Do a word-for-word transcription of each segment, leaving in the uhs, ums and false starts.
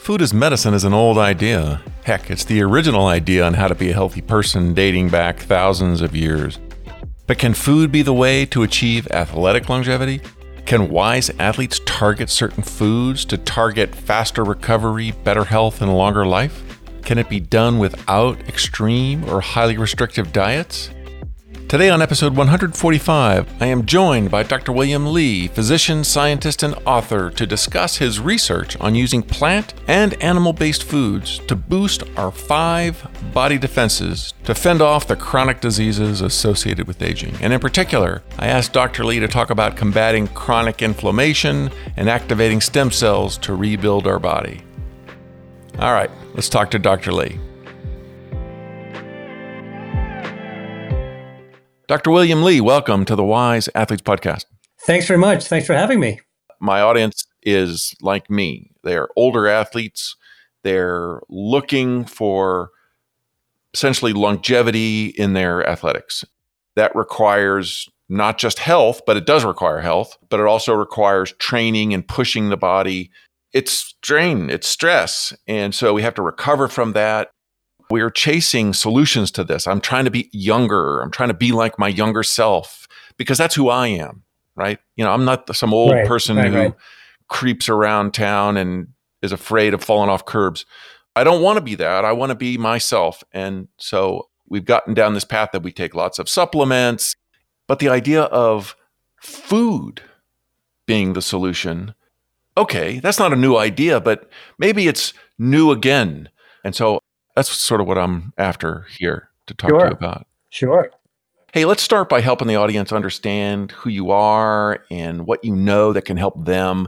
Food as medicine is an old idea. Heck, it's the original idea on how to be a healthy person dating back thousands of years. But can food be the way to achieve athletic longevity? Can wise athletes target certain foods to target faster recovery, better health, and a longer life? Can it be done without extreme or highly restrictive diets? Today on episode one forty-five, I am joined by Doctor William Li, physician, scientist, and author, to discuss his research on using plant and animal-based foods to boost our five body defenses to fend off the chronic diseases associated with aging. And in particular, I asked Doctor Li to talk about combating chronic inflammation and activating stem cells to rebuild our body. All right, let's talk to Doctor Li. Doctor William Li, welcome to the Wise Athletes Podcast. Thanks very much. Thanks for having me. My audience is like me. They're older athletes. They're looking for essentially longevity in their athletics. That requires not just health, but it does require health, but it also requires training and pushing the body. It's strain, it's stress. And so we have to recover from that. We're chasing solutions to this. I'm trying to be younger. I'm trying to be like my younger self because that's who I am, right? You know, I'm not some old right, person right, who right. creeps around town and is afraid of falling off curbs. I don't want to be that. I want to be myself. And so we've gotten down this path that we take lots of supplements, but the idea of food being the solution, okay, that's not a new idea, but maybe it's new again. And so that's sort of what I'm after here to talk Sure. to you about. Sure. Hey, let's start by helping the audience understand who you are and what you know that can help them.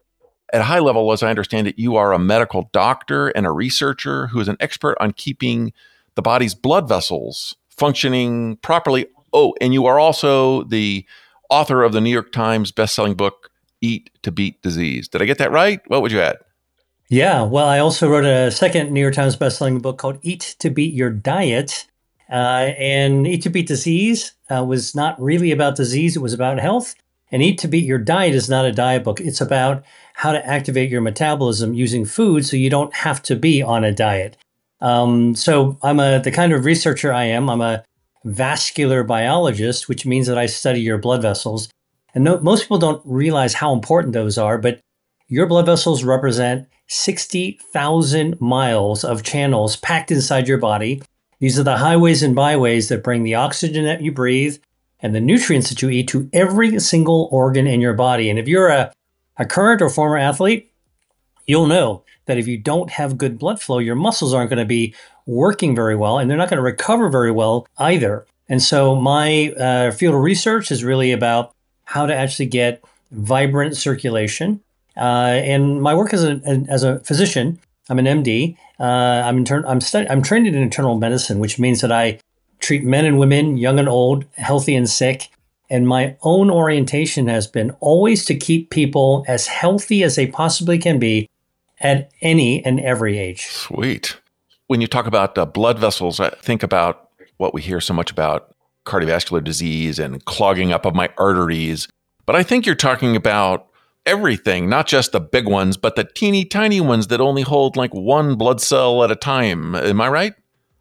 At a high level, as I understand it, you are a medical doctor and a researcher who is an expert on keeping the body's blood vessels functioning properly. Oh, and you are also the author of the New York Times bestselling book, Eat to Beat Disease. Did I get that right? What would you add? Yeah. Well, I also wrote a second New York Times bestselling book called Eat to Beat Your Diet. Uh, and Eat to Beat Disease uh, was not really about disease. It was about health. And Eat to Beat Your Diet is not a diet book. It's about how to activate your metabolism using food so you don't have to be on a diet. Um, so I'm a the kind of researcher I am. I'm a vascular biologist, which means that I study your blood vessels. And no, most people don't realize how important those are, but your blood vessels represent sixty thousand miles of channels packed inside your body. These are the highways and byways that bring the oxygen that you breathe and the nutrients that you eat to every single organ in your body. And if you're a, a current or former athlete, you'll know that if you don't have good blood flow, your muscles aren't going to be working very well, and they're not going to recover very well either. And so my uh, field of research is really about how to actually get vibrant circulation. Uh, and my work as a as a physician, I'm an M D. Uh, I'm intern- I'm study- I'm trained in internal medicine, which means that I treat men and women, young and old, healthy and sick. And my own orientation has been always to keep people as healthy as they possibly can be at any and every age. Sweet. When you talk about uh, blood vessels, I think about what we hear so much about cardiovascular disease and clogging up of my arteries. But I think you're talking about everything, not just the big ones, but the teeny tiny ones that only hold like one blood cell at a time. Am I right?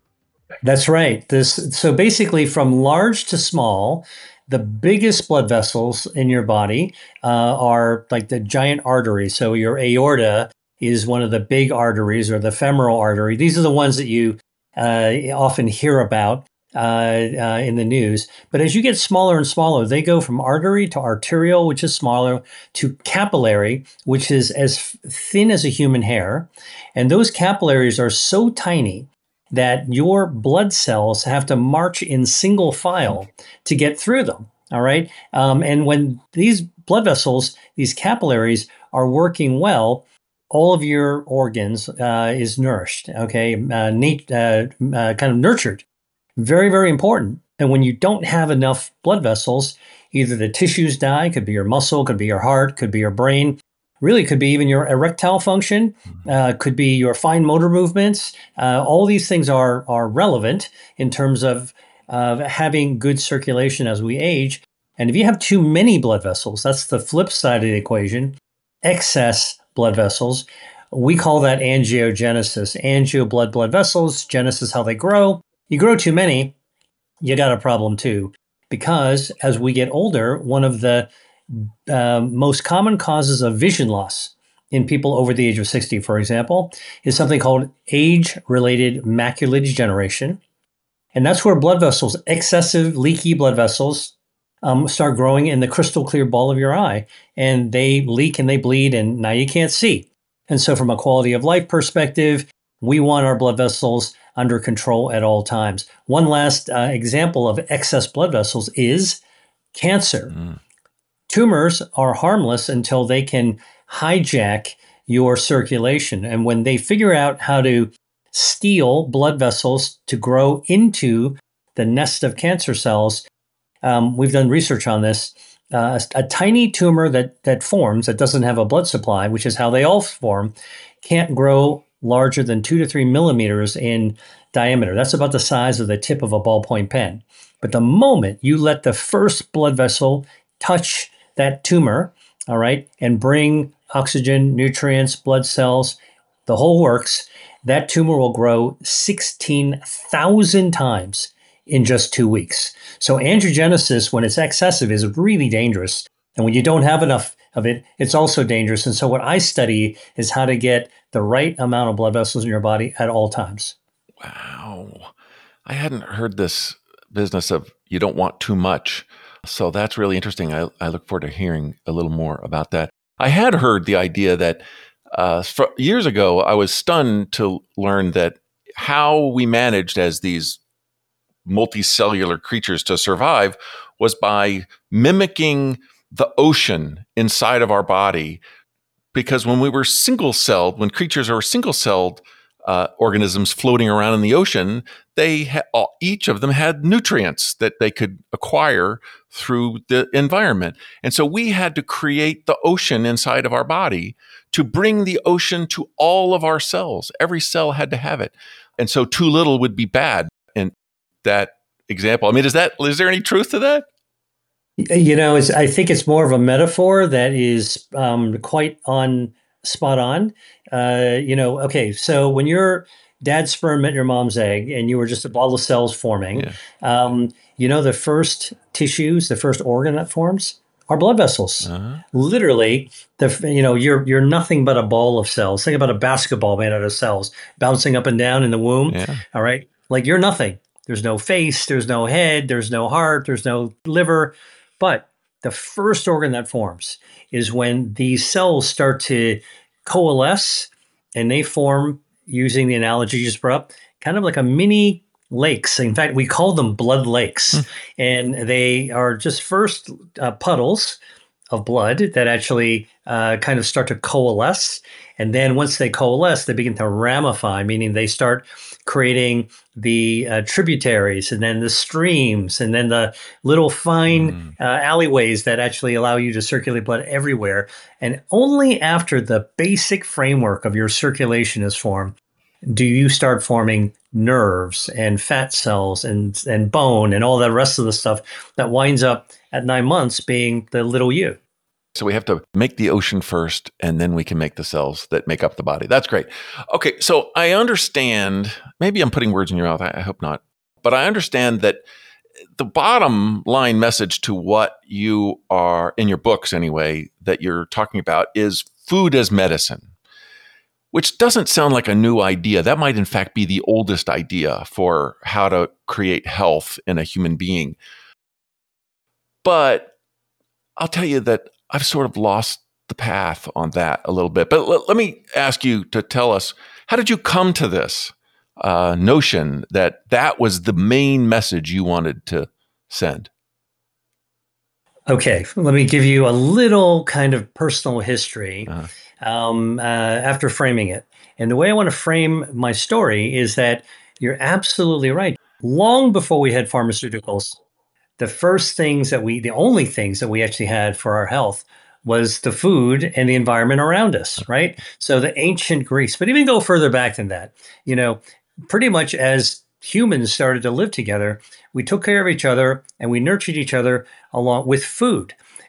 That's right. This so basically from large to small, the biggest blood vessels in your body uh, are like the giant arteries. So your aorta is one of the big arteries, or the femoral artery. These are the ones that you uh, often hear about uh, uh, in the news. But as you get smaller and smaller, they go from artery to arterial, which is smaller, to capillary, which is as thin as a human hair. And those capillaries are so tiny that your blood cells have to march in single file to get through them. All right. Um, and when these blood vessels, these capillaries are working well, all of your organs uh, is nourished. Okay. Uh, nat- uh, uh, kind of nurtured. Very, very important. And when you don't have enough blood vessels, either the tissues die, could be your muscle, could be your heart, could be your brain, really could be even your erectile function, uh, could be your fine motor movements. Uh, all these things are are relevant in terms of uh, having good circulation as we age. And if you have too many blood vessels, that's the flip side of the equation, excess blood vessels, We call that angiogenesis. Angio, blood, blood vessels, genesis, how they grow. You grow too many, you got a problem too. Because as we get older, one of the uh, most common causes of vision loss in people over the age of sixty, for example, is something called age-related macular degeneration. And that's where blood vessels, excessive leaky blood vessels, um, start growing in the crystal clear ball of your eye. And they leak and they bleed, and now you can't see. And so from a quality of life perspective, we want our blood vessels under control at all times. One last uh, example of excess blood vessels is cancer. Mm. Tumors are harmless until they can hijack your circulation. And when they figure out how to steal blood vessels to grow into the nest of cancer cells, um, we've done research on this. Uh, a, a tiny tumor that that forms that doesn't have a blood supply, which is how they all form, can't grow larger than two to three millimeters in diameter. That's about the size of the tip of a ballpoint pen. But the moment you let the first blood vessel touch that tumor, all right, and bring oxygen, nutrients, blood cells, the whole works, that tumor will grow sixteen thousand times in just two weeks. So angiogenesis, when it's excessive, is really dangerous. And when you don't have enough of it, it's also dangerous. And so what I study is how to get the right amount of blood vessels in your body at all times. Wow. I hadn't heard this business of you don't want too much. So that's really interesting. I, I look forward to hearing a little more about that. I had heard the idea that uh, years ago, I was stunned to learn that how we managed as these multicellular creatures to survive was by mimicking the ocean inside of our body. Because when we were single-celled, when creatures are single-celled uh, organisms floating around in the ocean, they ha- all, each of them had nutrients that they could acquire through the environment. And so we had to create the ocean inside of our body to bring the ocean to all of our cells. Every cell had to have it. And so too little would be bad. And that example, I mean, is that, is there any truth to that? You know, it's, I think it's more of a metaphor that is um, quite on spot on. Uh, you know, okay, so when your dad's sperm met your mom's egg and you were just a ball of cells forming, yeah. um, you know, the first tissues, the first organ that forms are blood vessels. Uh-huh. Literally, the you know, you're you're nothing but a ball of cells. Think about a basketball made out of cells bouncing up and down in the womb. Yeah. All right, like you're nothing. There's no face, there's no head, there's no heart, there's no liver. But the first organ that forms is when these cells start to coalesce and they form, using the analogy you just brought up, kind of like a mini lakes. In fact, we call them blood lakes. Mm. And they are just first uh, puddles of blood that actually uh, kind of start to coalesce. And then once they coalesce, they begin to ramify, meaning they start creating the uh, tributaries and then the streams and then the little fine mm. uh, alleyways that actually allow you to circulate blood everywhere. And only after the basic framework of your circulation is formed do you start forming nerves and fat cells and, and bone and all the rest of the stuff that winds up at nine months being the little you. So we have to make the ocean first, and then we can make the cells that make up the body. That's great. Okay, so I understand, maybe I'm putting words in your mouth, I hope not, but I understand that the bottom line message to what you are, in your books anyway, that you're talking about is food as medicine, which doesn't sound like a new idea. That might in fact be the oldest idea for how to create health in a human being. But I'll tell you that I've sort of lost the path on that a little bit. But let, let me ask you to tell us, how did you come to this uh, notion that that was the main message you wanted to send? Okay, let me give you a little kind of personal history uh-huh. um, uh, after framing it. And the way I want to frame my story is that you're absolutely right. Long before we had pharmaceuticals, the first things that we, the only things that we actually had for our health was the food and the environment around us, right? So the ancient Greece, but even go further back than that, you know, pretty much as humans started to live together, we took care of each other and we nurtured each other along with food.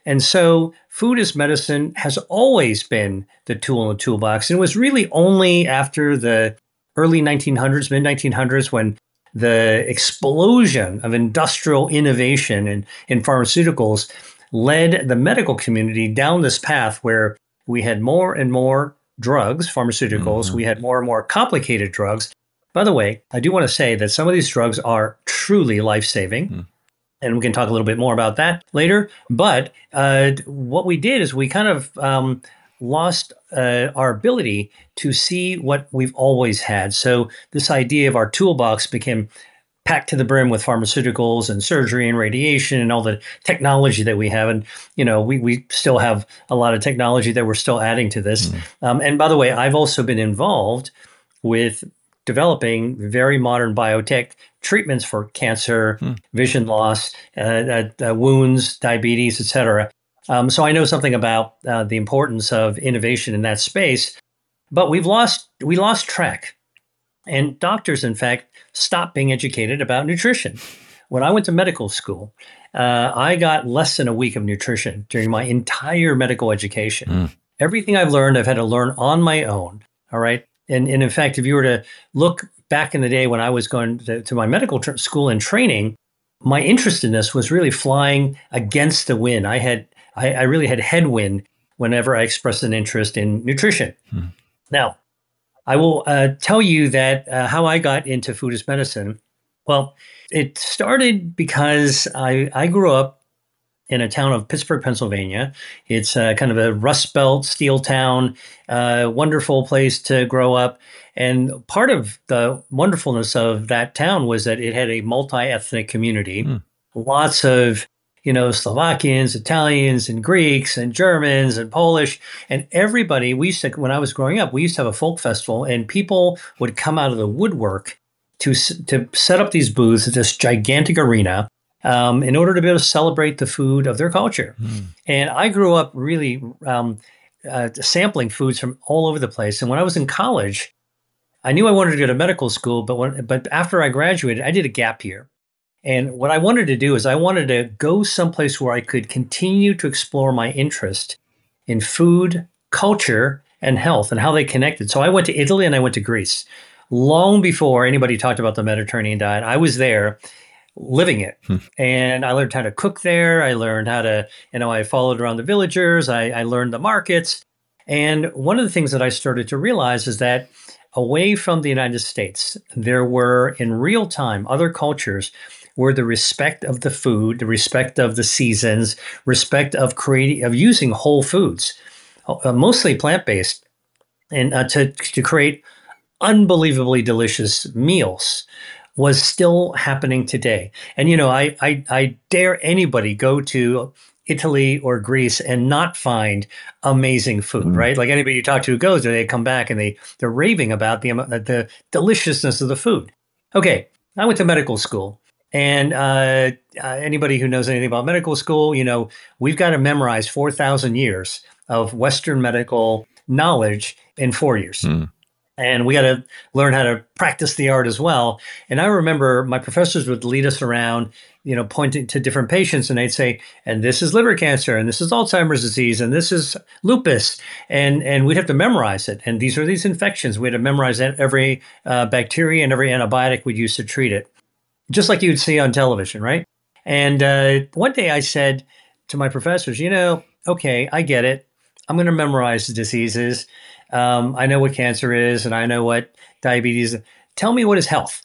And so food as medicine has always been the tool in the toolbox. And it was really only after the early nineteen hundreds, mid nineteen hundreds, when the explosion of industrial innovation in, in pharmaceuticals led the medical community down this path where we had more and more drugs, pharmaceuticals, mm-hmm. we had more and more complicated drugs. By the way, I do want to say that some of these drugs are truly life-saving. Mm. And we can talk a little bit more about that later. But uh, what we did is we kind of um, lost uh, our ability to see what we've always had. So this idea of our toolbox became packed to the brim with pharmaceuticals and surgery and radiation and all the technology that we have. And, you know, we, we still have a lot of technology that we're still adding to this. Mm. Um, and by the way, I've also been involved with developing very modern biotech treatments for cancer, hmm. vision loss, uh, uh, uh, wounds, diabetes, et cetera. Um, so I know something about uh, the importance of innovation in that space, but we've lost we lost track. And doctors, in fact, stopped being educated about nutrition. When I went to medical school, uh, I got less than a week of nutrition during my entire medical education. Hmm. Everything I've learned, I've had to learn on my own. All right. And, and in fact, if you were to look back in the day when I was going to, to my medical tr- school and training, my interest in this was really flying against the wind. I had, I, I really had headwind whenever I expressed an interest in nutrition. Hmm. Now, I will uh, tell you that uh, how I got into food as medicine. Well, it started because I, I grew up in a town of Pittsburgh, Pennsylvania. It's uh, kind of a Rust Belt steel town, uh, wonderful place to grow up. And part of the wonderfulness of that town was that it had a multi-ethnic community, mm. lots of, you know, Slovakians, Italians, and Greeks, and Germans, and Polish, and everybody. We used to, when I was growing up, we used to have a folk festival, and people would come out of the woodwork to to set up these booths at this gigantic arena. Um, in order to be able to celebrate the food of their culture. Mm. And I grew up really um, uh, sampling foods from all over the place. And when I was in college, I knew I wanted to go to medical school, but when, but after I graduated, I did a gap year. And what I wanted to do is I wanted to go someplace where I could continue to explore my interest in food, culture, and health and how they connected. So I went to Italy and I went to Greece. Long before anybody talked about the Mediterranean diet, I was there living it. Hmm. And I learned how to cook there. I learned how to, you know, I followed around the villagers. I, I learned the markets. And one of the things that I started to realize is that away from the United States, there were in real time other cultures where the respect of the food, the respect of the seasons, respect of creating, of using whole foods, uh, mostly plant-based, and uh, to, to create unbelievably delicious meals was still happening today. And, you know, I, I, I dare anybody go to Italy or Greece and not find amazing food, mm. right? Like anybody you talk to who goes there, they come back and they, they're raving about the, the deliciousness of the food. Okay, I went to medical school. And uh, uh, anybody who knows anything about medical school, you know, we've got to memorize four thousand years of Western medical knowledge in four years. Mm. And we got to learn how to practice the art as well. And I remember my professors would lead us around, you know, pointing to different patients, and they'd say, and this is liver cancer, and this is Alzheimer's disease, and this is lupus. And and we'd have to memorize it. And these are these infections. We had to memorize every uh, bacteria and every antibiotic we'd use to treat it, just like you'd see on television, right? And uh, one day I said to my professors, you know, okay, I get it. I'm going to memorize the diseases. Um, I know what cancer is, and I know what diabetes is. Tell me, what is health?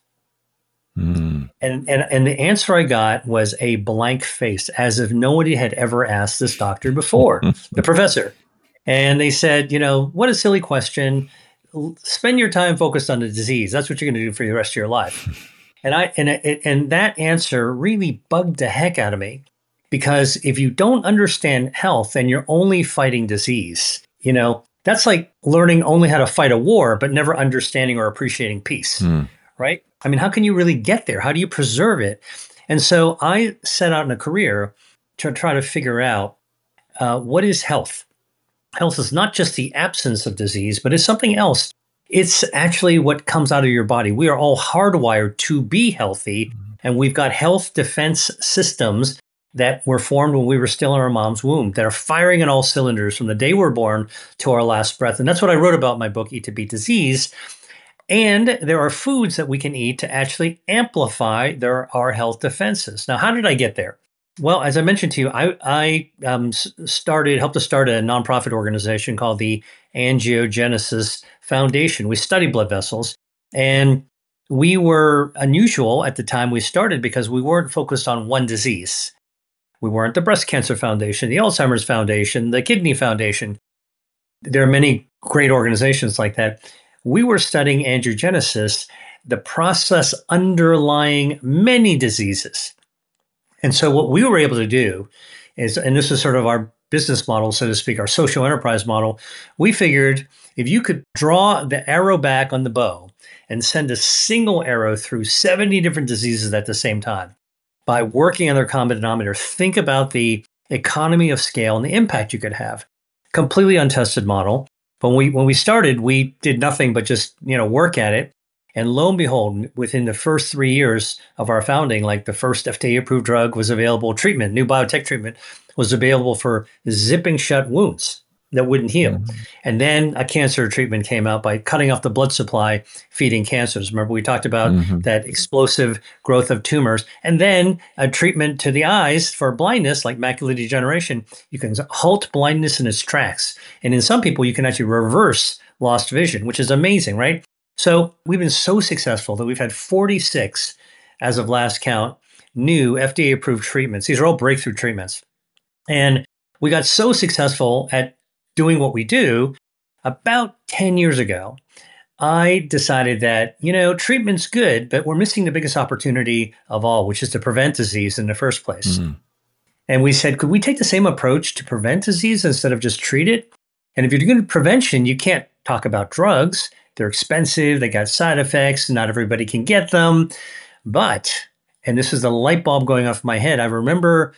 Mm. And, and and the answer I got was a blank face, as if nobody had ever asked this doctor before, the professor. And they said, you know, what a silly question. Spend your time focused on the disease. That's what you're going to do for the rest of your life. And I and and that answer really bugged the heck out of me, because if you don't understand health and you're only fighting disease, you know, that's like learning only how to fight a war, but never understanding or appreciating peace, mm. right? I mean, how can you really get there? How do you preserve it? And so I set out in a career to try to figure out uh, what is health. Health is not just the absence of disease, but it's something else. It's actually what comes out of your body. We are all hardwired to be healthy, mm. and we've got health defense systems that were formed when we were still in our mom's womb, that are firing on all cylinders from the day we're born to our last breath. And that's what I wrote about in my book, Eat to Beat Disease. And there are foods that we can eat to actually amplify their, our health defenses. Now, how did I get there? Well, as I mentioned to you, I, I um, started, helped to start a nonprofit organization called the Angiogenesis Foundation. We study blood vessels, and we were unusual at the time we started because we weren't focused on one disease. We weren't the Breast Cancer Foundation, the Alzheimer's Foundation, the Kidney Foundation. There are many great organizations like that. We were studying angiogenesis, the process underlying many diseases. And so what we were able to do is, and this is sort of our business model, so to speak, our social enterprise model, we figured if you could draw the arrow back on the bow and send a single arrow through seventy different diseases at the same time, by working on their common denominator, think about the economy of scale and the impact you could have. Completely untested model. But when we, when we started, we did nothing but just, you know, work at it. And lo and behold, within the first three years of our founding, like the first F D A-approved drug was available, treatment, new biotech treatment was available for zipping shut wounds that wouldn't heal. Mm-hmm. And then a cancer treatment came out by cutting off the blood supply, feeding cancers. Remember, we talked about mm-hmm. that explosive growth of tumors. And then a treatment to the eyes for blindness, like macular degeneration. You can halt blindness in its tracks. And in some people, you can actually reverse lost vision, which is amazing, right? So we've been so successful that we've had forty-six, as of last count, new F D A-approved treatments. These are all breakthrough treatments. And we got so successful at doing what we do, about ten years ago, I decided that, you know, treatment's good, but we're missing the biggest opportunity of all, which is to prevent disease in the first place. Mm-hmm. And we said, could we take the same approach to prevent disease instead of just treat it? And if you're doing prevention, you can't talk about drugs. They're expensive. They got side effects. Not everybody can get them. But, and this is the light bulb going off my head, I remember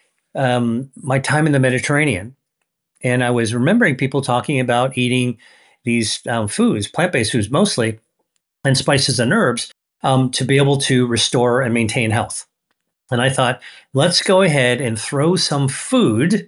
um, my time in the Mediterranean. And I was remembering people talking about eating these um, foods, plant-based foods mostly, and spices and herbs um, to be able to restore and maintain health. And I thought, let's go ahead and throw some food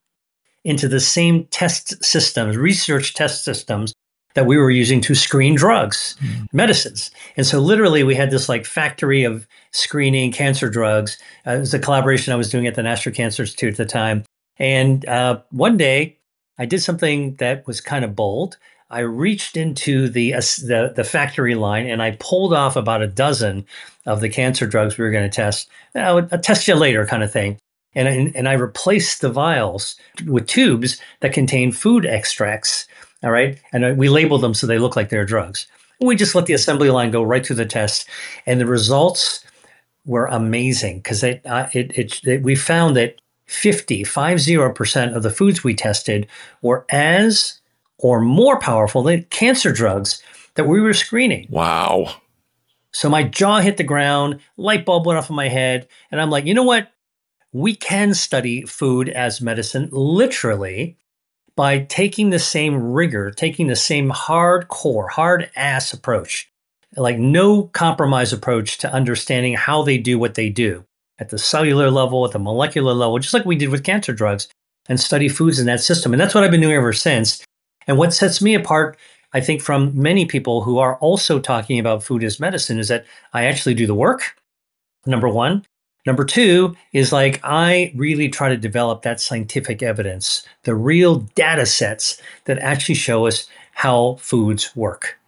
into the same test systems, research test systems that we were using to screen drugs, mm-hmm. medicines. And so literally we had this like factory of screening cancer drugs. Uh, it was a collaboration I was doing at the National Cancer Institute at the time. And uh, one day I did something that was kind of bold. I reached into the, uh, the the factory line and I pulled off about a dozen of the cancer drugs we were going to test. I'll, I'll test you later kind of thing. And, and, and I replaced the vials with tubes that contain food extracts. All right. And we labeled them so they look like they're drugs. We just let the assembly line go right through the test. And the results were amazing because it, uh, it, it, it, we found that fifty, five zero percent of the foods we tested were as or more powerful than cancer drugs that we were screening. Wow. So my jaw hit the ground, light bulb went off in my head, and I'm like, you know what? We can study food as medicine literally by taking the same rigor, taking the same hardcore, hard ass approach, like no compromise approach to understanding how they do what they do. At the cellular level, at the molecular level, just like we did with cancer drugs, and study foods in that system. And that's what I've been doing ever since. And what sets me apart, I think, from many people who are also talking about food as medicine is that I actually do the work, number one. Number two is like I really try to develop that scientific evidence, the real data sets that actually show us how foods work.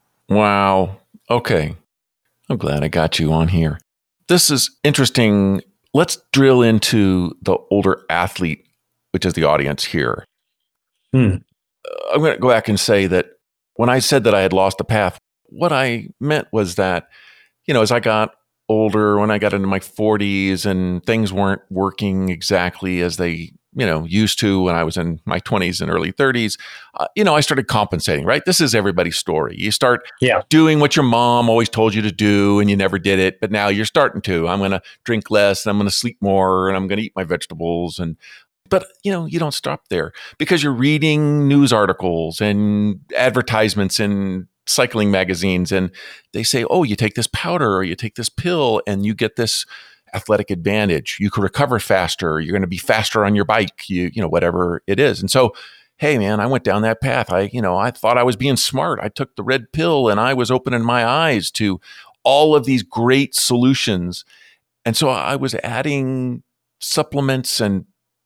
Wow. Okay. I'm glad I got you on here. This is interesting. Let's drill into the older athlete, which is the audience here. Hmm. Uh, I'm going to go back and say that when I said that I had lost the path, what I meant was that, you know, as I got older, when I got into my forties and things weren't working exactly as they, you know, used to when I was in my twenties and early thirties, uh, you know, I started compensating, right? This is everybody's story. You start yeah. doing what your mom always told you to do and you never did it, but now you're starting to. I'm going to drink less and I'm going to sleep more and I'm going to eat my vegetables. And But, you know, you don't stop there because you're reading news articles and advertisements in cycling magazines and they say, oh, you take this powder or you take this pill and you get this athletic advantage. You could recover faster. You're going to be faster on your bike, you, you know, whatever it is. And so, hey, man, I went down that path. I, you know, I thought I was being smart. I took the red pill and I was opening my eyes to all of these great solutions. And so I was adding supplements and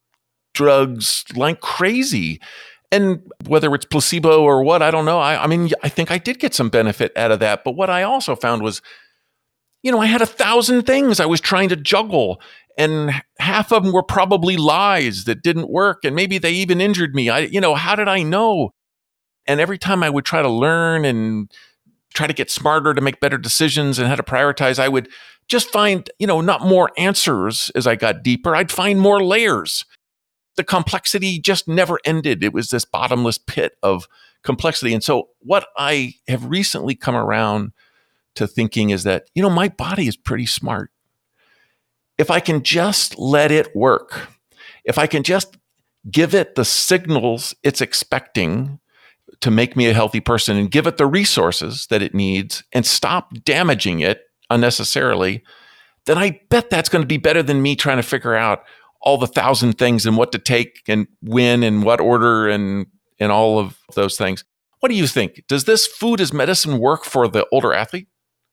drugs like crazy. And whether it's placebo or what, I don't know. I, I mean, I think I did get some benefit out of that. But what I also found was, you know, I had a thousand things I was trying to juggle, and half of them were probably lies that didn't work. And maybe they even injured me. I, you know, how did I know? And every time I would try to learn and try to get smarter to make better decisions and how to prioritize, I would just find, you know, not more answers as I got deeper. I'd find more layers. The complexity just never ended. It was this bottomless pit of complexity. And so what I have recently come around to thinking is that, you know, my body is pretty smart. If I can just let it work, if I can just give it the signals it's expecting to make me a healthy person and give it the resources that it needs and stop damaging it unnecessarily, then I bet that's going to be better than me trying to figure out all the thousand things and what to take and when and what order and, and all of those things. What do you think? Does this food as medicine work for the older athlete?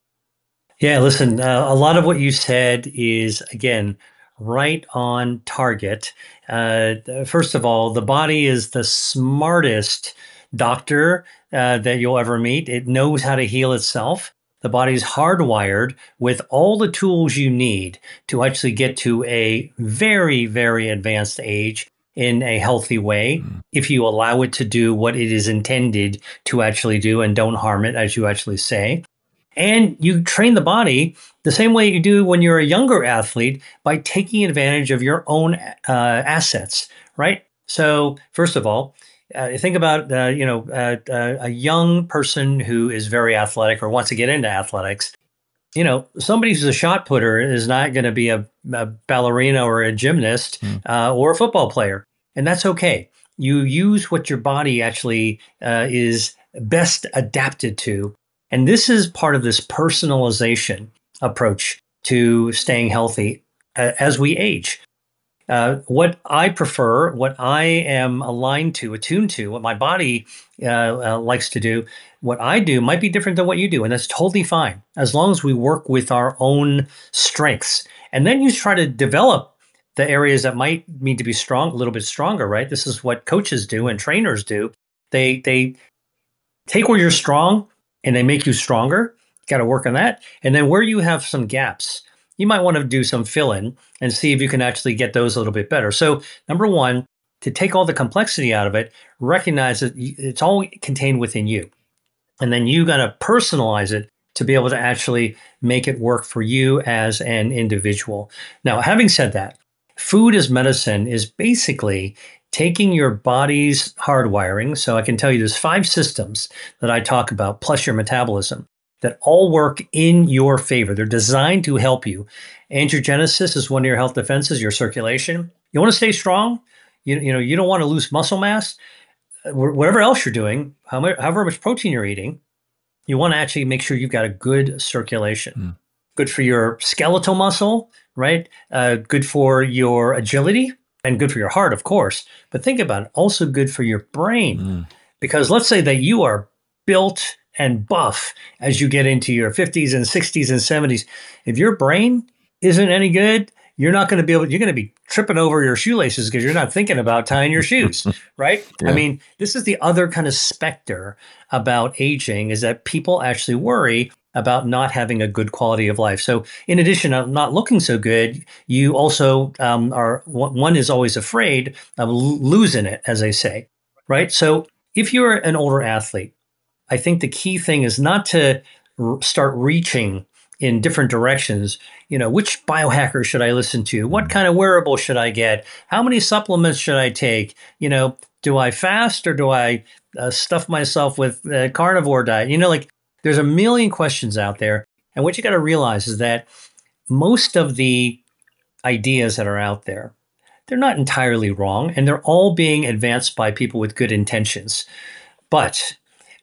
Yeah, listen, uh, a lot of what you said is, again, right on target. Uh, first of all, the body is the smartest doctor uh, that you'll ever meet. It knows how to heal itself. The body's hardwired with all the tools you need to actually get to a very, very advanced age in a healthy way, mm. if you allow it to do what it is intended to actually do and don't harm it, as you actually say. And you train the body the same way you do when you're a younger athlete by taking advantage of your own uh, assets, right? So first of all, uh, think about, uh, you know, uh, uh, a young person who is very athletic or wants to get into athletics. You know, somebody who's a shot putter is not going to be a, a ballerina or a gymnast mm. uh, or a football player. And that's okay. You use what your body actually uh, is best adapted to. And this is part of this personalization approach to staying healthy uh, as we age. Uh, what I prefer, what I am aligned to, attuned to, what my body uh, uh, likes to do, what I do might be different than what you do. And that's totally fine, as long as we work with our own strengths. And then you try to develop the areas that might need to be strong, a little bit stronger, right? This is what coaches do and trainers do. They, they take where you're strong and they make you stronger. Got to work on that. And then where you have some gaps, you might want to do some fill-in and see if you can actually get those a little bit better. So number one, to take all the complexity out of it, recognize that it's all contained within you. And then you got to personalize it to be able to actually make it work for you as an individual. Now, having said that, food as medicine is basically taking your body's hardwiring. So I can tell you there's five systems that I talk about, plus your metabolism, that all work in your favor. They're designed to help you. Angiogenesis is one of your health defenses, your circulation. You want to stay strong? You, you know, you don't want to lose muscle mass. Whatever else you're doing, however much protein you're eating, you want to actually make sure you've got a good circulation. Mm. Good for your skeletal muscle, right? Uh, good for your agility and good for your heart, of course. But think about it, also good for your brain. Mm. Because let's say that you are built and buff as you get into your fifties and sixties and seventies. If your brain isn't any good, you're not going to be able, you're going to be tripping over your shoelaces because you're not thinking about tying your shoes, right? Yeah. I mean, this is the other kind of specter about aging, is that people actually worry about not having a good quality of life. So in addition to not looking so good, you also um, are, one is always afraid of losing it, as they say, right? So if you're an older athlete, I think the key thing is not to r- start reaching in different directions. You know, which biohacker should I listen to? What kind of wearable should I get? How many supplements should I take? You know, do I fast or do I uh, stuff myself with a carnivore diet? You know, like there's a million questions out there. And what you got to realize is that most of the ideas that are out there, they're not entirely wrong, and they're all being advanced by people with good intentions. But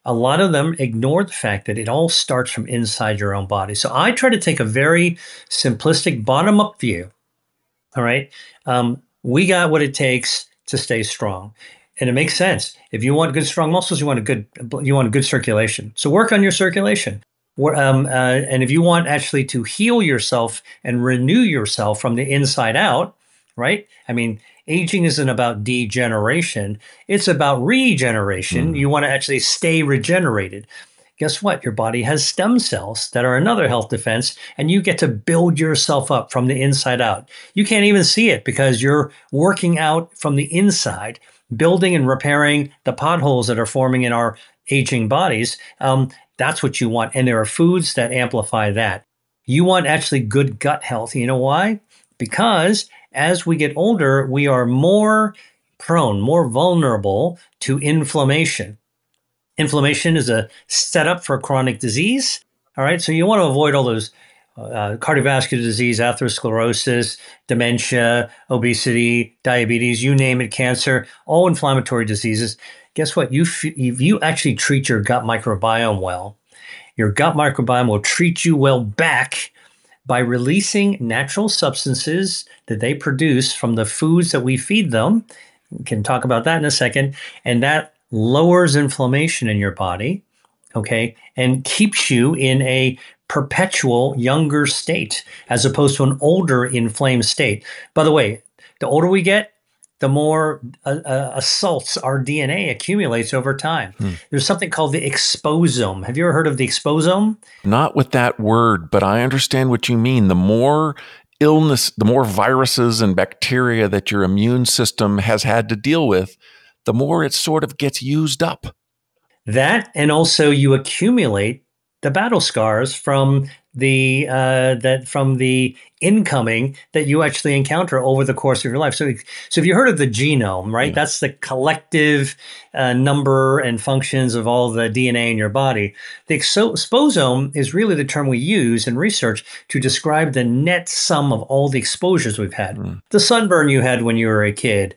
a lot of them ignore the fact that it all starts from inside your own body. So I try to take a very simplistic bottom up view. All right. Um, we got what it takes to stay strong. And it makes sense. If you want good, strong muscles, you want a good, you want a good circulation. So work on your circulation. Um, uh, and if you want actually to heal yourself and renew yourself from the inside out, right? I mean, aging isn't about degeneration. It's about regeneration. Mm. You want to actually stay regenerated. Guess what? Your body has stem cells that are another health defense, and you get to build yourself up from the inside out. You can't even see it because you're working out from the inside, building and repairing the potholes that are forming in our aging bodies. Um, that's what you want. And there are foods that amplify that. You want actually good gut health. You know why? Because as we get older, we are more prone, more vulnerable to inflammation. Inflammation is a setup for chronic disease. All right. So you want to avoid all those uh, cardiovascular disease, atherosclerosis, dementia, obesity, diabetes, you name it, cancer, all inflammatory diseases. Guess what? You f- if you actually treat your gut microbiome well, your gut microbiome will treat you well back by releasing natural substances that they produce from the foods that we feed them. We can talk about that in a second. And that lowers inflammation in your body, okay, and keeps you in a perpetual younger state as opposed to an older inflamed state. By the way, the older we get, the more uh, uh, assaults our D N A accumulates over time. Hmm. There's something called the exposome. Have you ever heard of the exposome? Not with that word, but I understand what you mean. The more illness, the more viruses and bacteria that your immune system has had to deal with, the more it sort of gets used up. That, and also you accumulate the battle scars from the uh, that from the incoming that you actually encounter over the course of your life. So, so if you heard of the genome, right? Yeah. That's the collective uh, number and functions of all the D N A in your body. The exposome is really the term we use in research to describe the net sum of all the exposures we've had. Mm. The sunburn you had when you were a kid,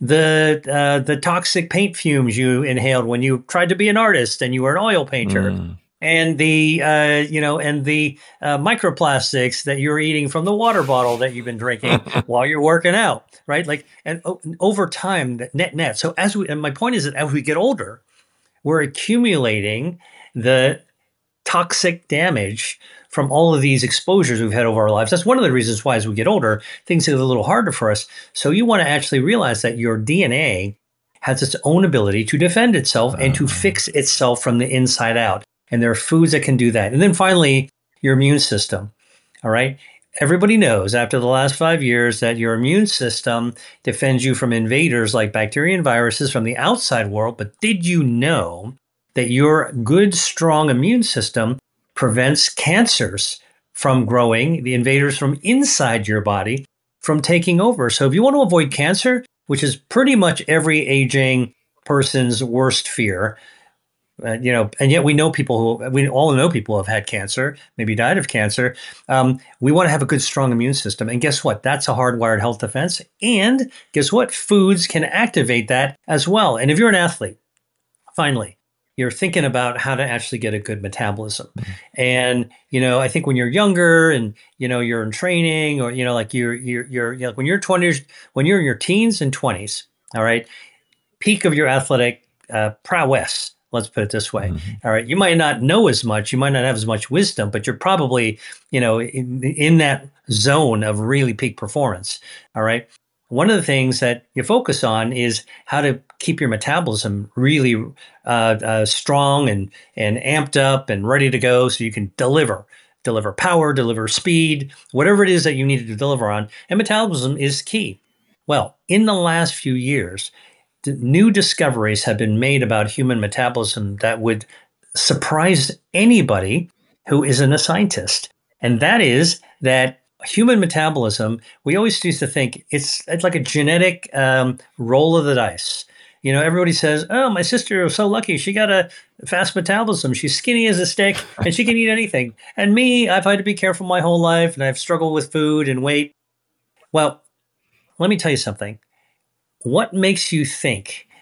the uh, the toxic paint fumes you inhaled when you tried to be an artist and you were an oil painter, mm. and the uh, you know and the uh, microplastics that you're eating from the water bottle that you've been drinking while you're working out, right? Like, and oh, over time, net net. So as we, and my point is that as we get older, we're accumulating the toxic damage from all of these exposures we've had over our lives. That's one of the reasons why as we get older, things get a little harder for us. So you want to actually realize that your D N A has its own ability to defend itself and to fix itself from the inside out. And there are foods that can do that. And then finally, your immune system. All right. Everybody knows after the last five years that your immune system defends you from invaders like bacteria and viruses from the outside world. But did you know that your good, strong immune system prevents cancers from growing, the invaders from inside your body from taking over? So if you want to avoid cancer, which is pretty much every aging person's worst fear, uh, you know, and yet we know people who, we all know people who have had cancer, maybe died of cancer. Um, we want to have a good, strong immune system. And guess what? That's a hardwired health defense. And guess what? Foods can activate that as well. And if you're an athlete, finally, you're thinking about how to actually get a good metabolism. Mm-hmm. And, you know, I think when you're younger and, you know, you're in training or, you know, like you're, you're, you're, you know, when you're twenties, when you're in your teens and twenties, all right, peak of your athletic uh, prowess, let's put it this way. Mm-hmm. All right. You might not know as much, you might not have as much wisdom, but you're probably, you know, in, in that zone of really peak performance. All right. One of the things that you focus on is how to keep your metabolism really uh, uh, strong and, and amped up and ready to go so you can deliver, deliver power, deliver speed, whatever it is that you need to deliver on. And metabolism is key. Well, in the last few years, new discoveries have been made about human metabolism that would surprise anybody who isn't a scientist. And that is that human metabolism, we always used to think it's, it's like a genetic um, roll of the dice. You know, everybody says, oh, my sister was so lucky. She got a fast metabolism. She's skinny as a stick and she can eat anything. And me, I've had to be careful my whole life and I've struggled with food and weight. Well, let me tell you something. What makes you think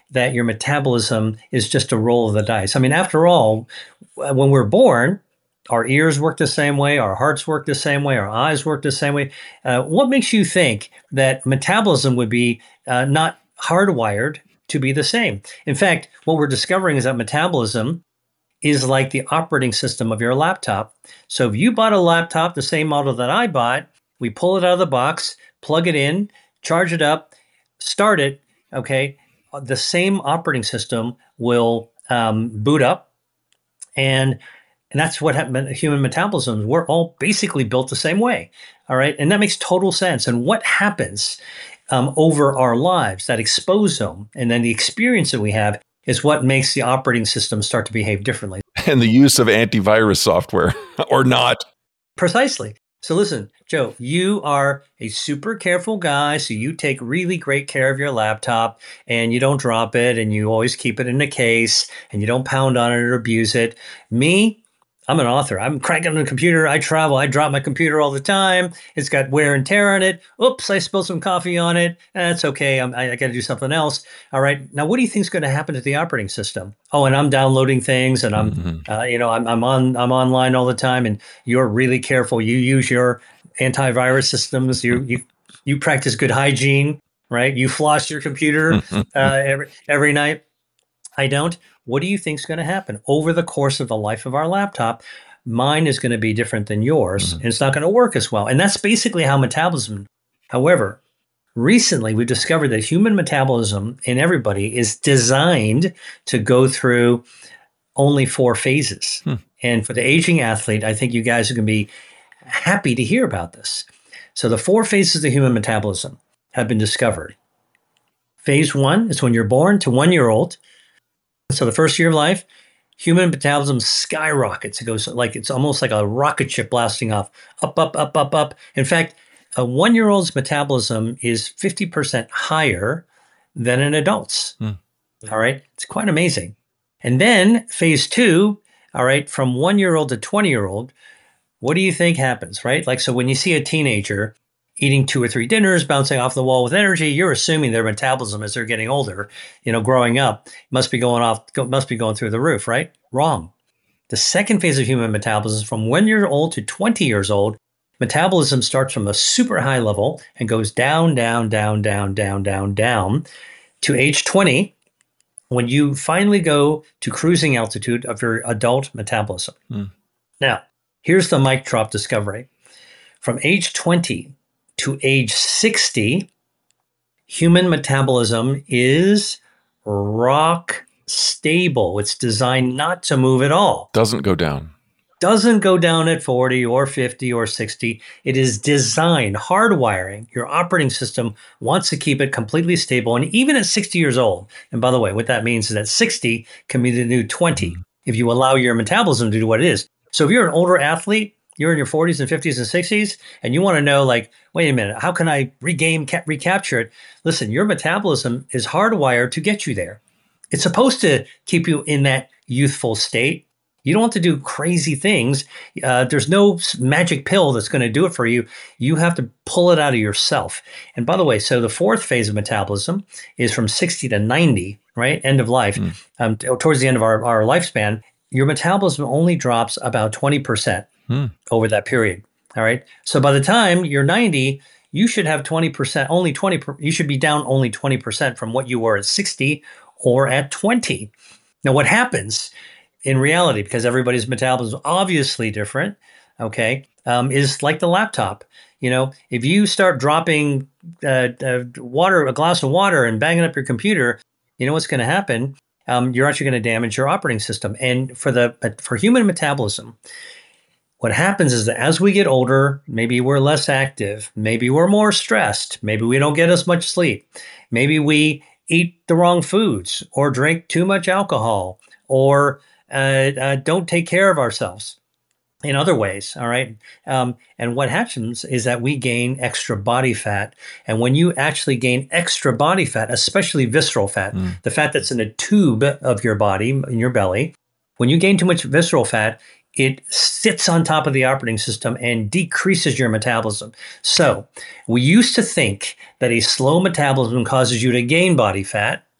that your metabolism is just a roll of the dice. I mean, after all, when we're born, our ears work the same way, our hearts work the same way, our eyes work the same way. Uh, what makes you think that metabolism would be uh, not hardwired to be the same? In fact, what we're discovering is that metabolism is like the operating system of your laptop. So if you bought a laptop, the same model that I bought, we pull it out of the box, plug it in, charge it up, start it, okay, the same operating system will um, boot up. And, and that's what happened, human metabolism. We're all basically built the same way, all right? And that makes total sense. And what happens um, over our lives, that exposome, and then the experience that we have is what makes the operating system start to behave differently. And the use of antivirus software or not. Precisely. So listen, Joe, you are a super careful guy. So you take really great care of your laptop and you don't drop it and you always keep it in a case and you don't pound on it or abuse it. Me, I'm an author. I'm cranking on the computer. I travel. I drop my computer all the time. It's got wear and tear on it. Oops, I spilled some coffee on it. That's okay. I'm, I, I got to do something else. All right. Now, what do you think is going to happen to the operating system? Oh, and I'm downloading things, and I'm, mm-hmm. uh, you know, I'm, I'm on, I'm online all the time, and you're really careful. You use your antivirus systems. You, you, you practice good hygiene, right? You floss your computer uh, every every night. I don't. What do you think is going to happen over the course of the life of our laptop? Mine is going to be different than yours, mm-hmm. and it's not going to work as well. And that's basically how metabolism. However, recently we've discovered that human metabolism in everybody is designed to go through only four phases. Hmm. And for the aging athlete, I think you guys are going to be happy to hear about this. So the four phases of human metabolism have been discovered. Phase one is when you're born to one year old. So the first year of life, human metabolism skyrockets. It goes like it's almost like a rocket ship blasting off, up, up, up, up, up. In fact, a one-year-old's metabolism is fifty percent higher than an adult's. Hmm. All right. It's quite amazing. And then phase two, all right, from one-year-old to twenty-year-old, what do you think happens, right? Like, so when you see a teenager eating two or three dinners, bouncing off the wall with energy, you're assuming their metabolism as they're getting older, you know, growing up, must be going off, must be going through the roof, right? Wrong. The second phase of human metabolism, from one year old to twenty years old, metabolism starts from a super high level and goes down, down, down, down, down, down, down to age twenty, when you finally go to cruising altitude of your adult metabolism. Mm. Now, here's the mic drop discovery. From age twenty to age sixty, human metabolism is rock stable. It's designed not to move at all. Doesn't go down. Doesn't go down at forty or fifty or sixty. It is designed, hardwiring. Your operating system wants to keep it completely stable. And even at sixty years old, and by the way, what that means is that sixty can be the new twenty if you allow your metabolism to do what it is. So if you're an older athlete, you're in your forties and fifties and sixties, and you want to know, like, wait a minute, how can I regain, ca- recapture it? Listen, your metabolism is hardwired to get you there. It's supposed to keep you in that youthful state. You don't have to do crazy things. Uh, there's no magic pill that's going to do it for you. You have to pull it out of yourself. And by the way, so the fourth phase of metabolism is from sixty to ninety, right? End of life. Mm. Um, t- towards the end of our, our lifespan, your metabolism only drops about twenty percent. Hmm. over that period. All right. So by the time you're ninety, you should have twenty percent, only twenty, you should be down only twenty percent from what you were at sixty or at twenty. Now, what happens in reality, because everybody's metabolism is obviously different, okay, um, is like the laptop. You know, if you start dropping uh, uh, water, a glass of water and banging up your computer, you know what's going to happen? Um, you're actually going to damage your operating system. And for the for human metabolism, what happens is that as we get older, maybe we're less active, maybe we're more stressed, maybe we don't get as much sleep, maybe we eat the wrong foods or drink too much alcohol or uh, uh, don't take care of ourselves in other ways, all right? Um, and what happens is that we gain extra body fat. And when you actually gain extra body fat, especially visceral fat, mm. the fat that's in a tube of your body, in your belly, when you gain too much visceral fat, it sits on top of the operating system and decreases your metabolism. So we used to think that a slow metabolism causes you to gain body fat,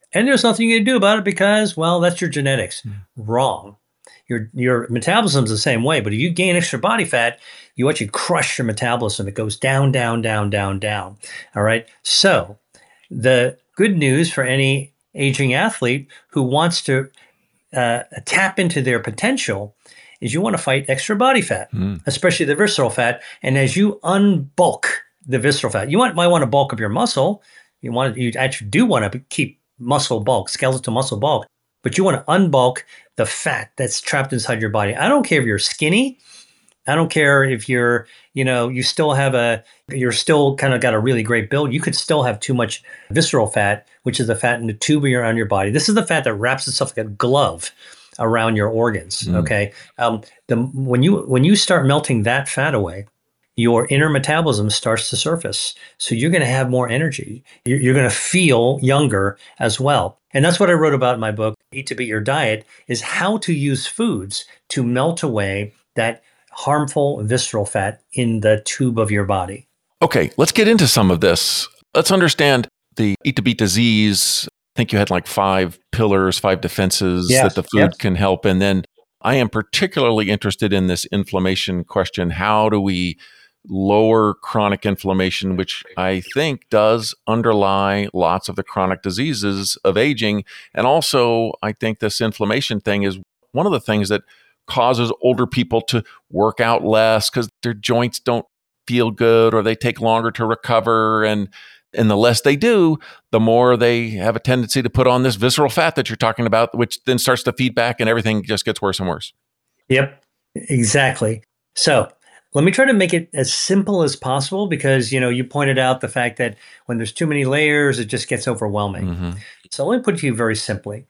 And there's nothing you can do about it because, well, that's your genetics. Mm. Wrong. Your your metabolism's the same way, but if you gain extra body fat, you actually crush your metabolism. It goes down, down, down, down, down. All right. So the good news for any aging athlete who wants to uh, tap into their potential is you want to fight extra body fat, mm. especially the visceral fat. And as you unbulk the visceral fat, you want, might want to bulk up your muscle. You want you actually do want to keep muscle bulk, skeletal muscle bulk, but you want to unbulk the fat that's trapped inside your body. I don't care if you're skinny. I don't care if you're, you know, you still have a, you're still kind of got a really great build. You could still have too much visceral fat, which is the fat in the tube around your body. This is the fat that wraps itself like a glove around your organs. Mm. Okay. Um, the, when you, when you start melting that fat away, your inner metabolism starts to surface. So you're going to have more energy. You're, you're going to feel younger as well. And that's what I wrote about in my book, Eat to Beat Your Diet, is how to use foods to melt away that harmful visceral fat in the tube of your body. Okay, let's get into some of this. Let's understand the Eat to Beat disease. I think you had like five pillars, five defenses yes, that the food yes. can help. And then I am particularly interested in this inflammation question. How do we lower chronic inflammation, which I think does underlie lots of the chronic diseases of aging? And also, I think this inflammation thing is one of the things that causes older people to work out less because their joints don't feel good or they take longer to recover. And, and the less they do, the more they have a tendency to put on this visceral fat that you're talking about, which then starts to feed back and everything just gets worse and worse. Yep, exactly. So let me try to make it as simple as possible because, you know, you pointed out the fact that when there's too many layers, it just gets overwhelming. Mm-hmm. So let me put it to you very simply.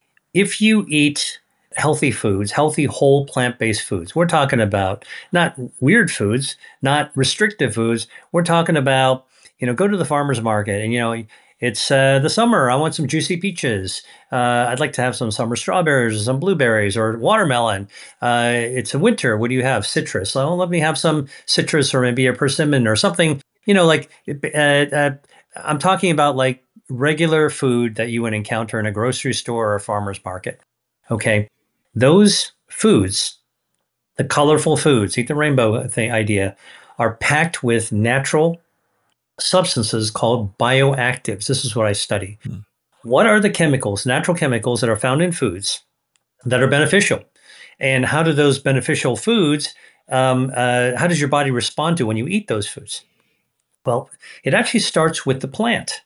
If you eat healthy foods, healthy whole plant-based foods, we're talking about not weird foods, not restrictive foods. We're talking about, you know, go to the farmer's market and, you know, it's uh, the summer. I want some juicy peaches. Uh, I'd like to have some summer strawberries or some blueberries or watermelon. Uh, it's a winter. What do you have? Citrus. So let me have some citrus or maybe a persimmon or something. You know, like uh, uh, I'm talking about like regular food that you would encounter in a grocery store or a farmer's market. Okay. Those foods, the colorful foods, eat the rainbow thing idea, are packed with natural substances called bioactives. This is what I study. Hmm. What are the chemicals, natural chemicals that are found in foods that are beneficial? And how do those beneficial foods, um, uh, how does your body respond to when you eat those foods? Well, it actually starts with the plant.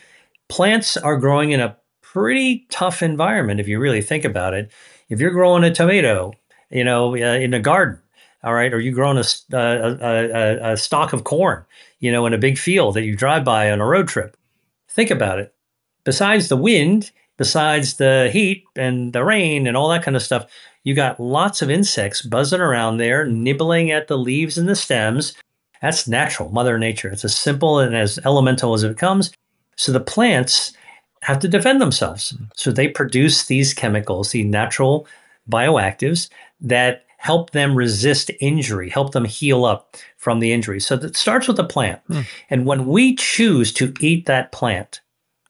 Plants are growing in a pretty tough environment if you really think about it. If you're growing a tomato, you know, uh, in a garden, all right, or you growing a, a, a, a stalk of corn, you know, in a big field that you drive by on a road trip. Think about it. Besides the wind, besides the heat and the rain and all that kind of stuff, you got lots of insects buzzing around there, nibbling at the leaves and the stems. That's natural, Mother Nature. It's as simple and as elemental as it comes. So the plants have to defend themselves. So they produce these chemicals, these natural bioactives that help them resist injury, help them heal up from the injury. So that starts with the plant. Mm. And when we choose to eat that plant,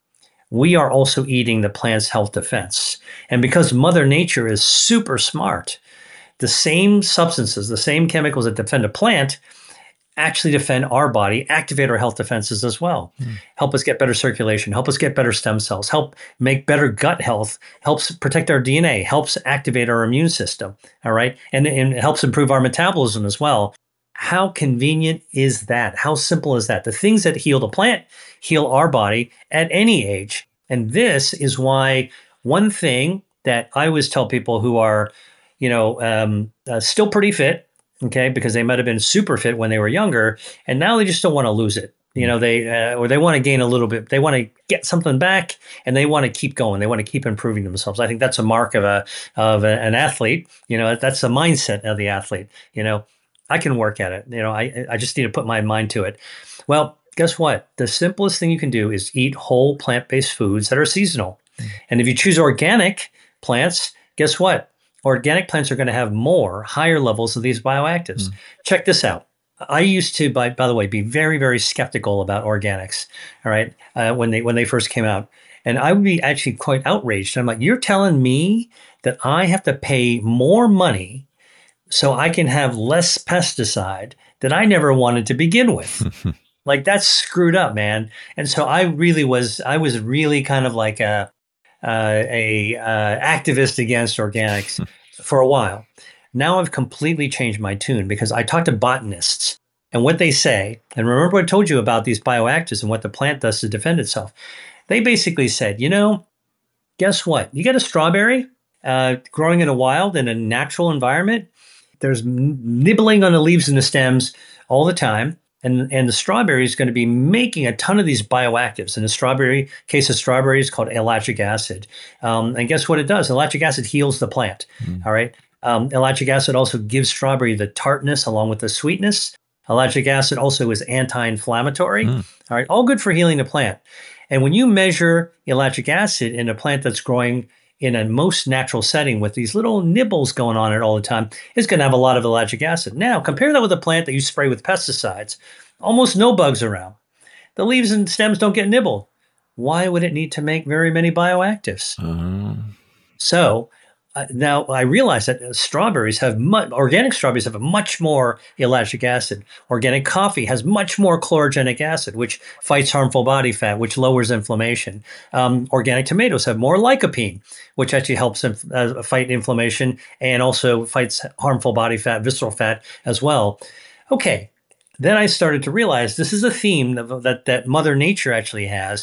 we are also eating the plant's health defense. And because Mother Nature is super smart, the same substances, the same chemicals that defend a plant actually defend our body, activate our health defenses as well, mm. help us get better circulation, help us get better stem cells, help make better gut health, helps protect our D N A, helps activate our immune system, all right? And, and it helps improve our metabolism as well. How convenient is that? How simple is that? The things that heal the plant heal our body at any age. And this is why one thing that I always tell people who are, you know, um, uh, still pretty fit, okay, because they might have been super fit when they were younger, and now they just don't want to lose it. You know, they uh, or they want to gain a little bit. They want to get something back, and they want to keep going. They want to keep improving themselves. I think that's a mark of a of a, an athlete. You know, that's the mindset of the athlete. You know, I can work at it. You know, I I just need to put my mind to it. Well, guess what? The simplest thing you can do is eat whole plant-based foods that are seasonal. Mm. And if you choose organic plants, guess what? Organic plants are going to have more, higher levels of these bioactives. Mm. Check this out. I used to, by by the way, be very very skeptical about organics. All right, uh, when they when they first came out, and I would be actually quite outraged. I'm like, you're telling me that I have to pay more money so I can have less pesticide that I never wanted to begin with. Like that's screwed up, man. And so I really was, I was really kind of like a uh, a uh, activist against organics for a while. Now I've completely changed my tune because I talk to botanists and what they say. And remember what I told you about these bioactives and what the plant does to defend itself. They basically said, you know, guess what? You get a strawberry uh, growing in the wild in a natural environment. There's nibbling on the leaves and the stems all the time. And, and the strawberry is going to be making a ton of these bioactives. In the strawberry case of strawberry is called ellagic acid. Um, and guess what it does? Ellagic acid heals the plant. Mm. All right. Um, ellagic acid also gives strawberry the tartness along with the sweetness. Ellagic acid also is anti-inflammatory. Mm. All right. All good for healing the plant. And when you measure ellagic acid in a plant that's growing in a most natural setting with these little nibbles going on it all the time, it's going to have a lot of ellagic acid. Now, compare that with a plant that you spray with pesticides. Almost no bugs around. The leaves and stems don't get nibbled. Why would it need to make very many bioactives? Uh-huh. So uh, now I realize that strawberries have much, organic strawberries have a much more ellagic acid. Organic coffee has much more chlorogenic acid, which fights harmful body fat, which lowers inflammation. Um, organic tomatoes have more lycopene, which actually helps inf- uh, fight inflammation and also fights harmful body fat, visceral fat as well. Okay, then I started to realize this is a theme that, that, that Mother Nature actually has.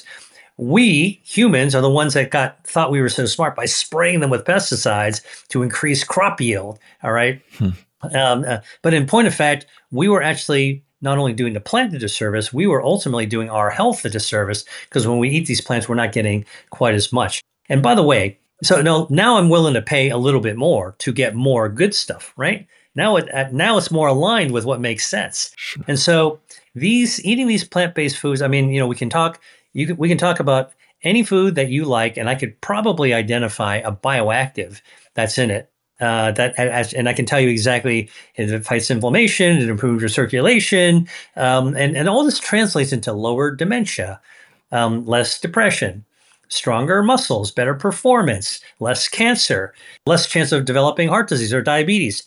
We humans are the ones that got thought we were so smart by spraying them with pesticides to increase crop yield. All right. Hmm. Um, uh, but in point of fact, we were actually not only doing the plant a disservice, we were ultimately doing our health a disservice because when we eat these plants, we're not getting quite as much. And by the way, so now, now I'm willing to pay a little bit more to get more good stuff, right? Now it now it's more aligned with what makes sense. Sure. And so these eating these plant-based foods, I mean, you know, we can talk you can, we can talk about any food that you like, and I could probably identify a bioactive that's in it. Uh, that and I can tell you exactly it fights inflammation, it improves your circulation, um, and and all this translates into lower dementia, um, less depression, stronger muscles, better performance, less cancer, less chance of developing heart disease or diabetes.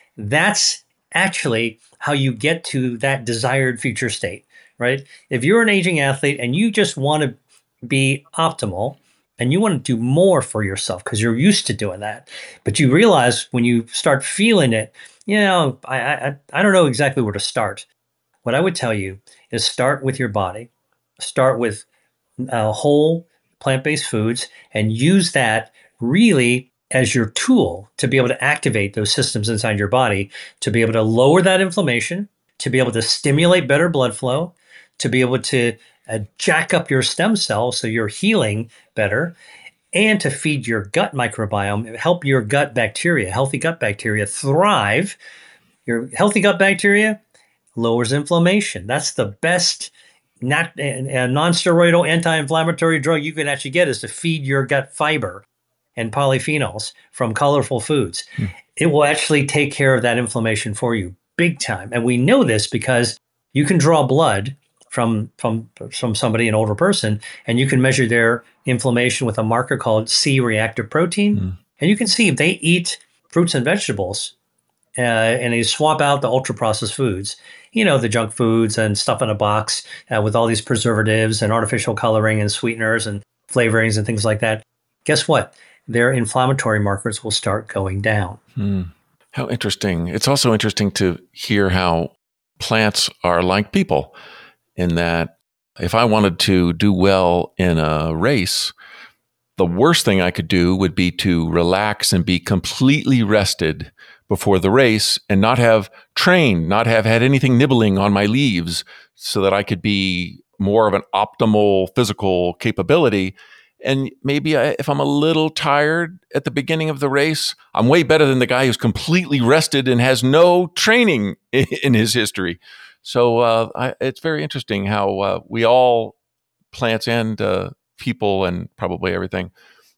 That's actually how you get to that desired future state, right? If you're an aging athlete and you just want to be optimal and you want to do more for yourself because you're used to doing that, but you realize when you start feeling it, you know, I, I, I don't know exactly where to start. What I would tell you is start with your body, start with uh, whole plant-based foods and use that really as your tool to be able to activate those systems inside your body, to be able to lower that inflammation, to be able to stimulate better blood flow, to be able to uh, jack up your stem cells so you're healing better, and to feed your gut microbiome, help your gut bacteria, healthy gut bacteria thrive. Your healthy gut bacteria lowers inflammation. That's the best not, a non-steroidal anti-inflammatory drug you can actually get is to feed your gut fiber and polyphenols from colorful foods. Hmm. It will actually take care of that inflammation for you big time. And we know this because you can draw blood from, from, from somebody, an older person, and you can measure their inflammation with a marker called C-reactive protein. Hmm. And you can see if they eat fruits and vegetables uh, and they swap out the ultra-processed foods, you know, the junk foods and stuff in a box uh, with all these preservatives and artificial coloring and sweeteners and flavorings and things like that. Guess what? Their inflammatory markers will start going down. Hmm. How interesting. It's also interesting to hear how plants are like people in that if I wanted to do well in a race, the worst thing I could do would be to relax and be completely rested before the race and not have trained, not have had anything nibbling on my leaves so that I could be more of an optimal physical capability. And maybe I, if I'm a little tired at the beginning of the race, I'm way better than the guy who's completely rested and has no training in, in his history. So uh, I, it's very interesting how uh, we all, plants and uh, people and probably everything,